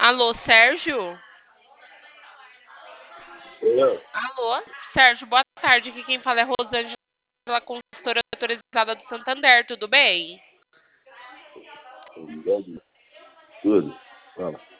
Alô, Sérgio? Eu, Alô? Sérgio, boa tarde. Aqui quem fala é Rosângela, consultora autorizada do Santander, tudo bem? tudo. Fala.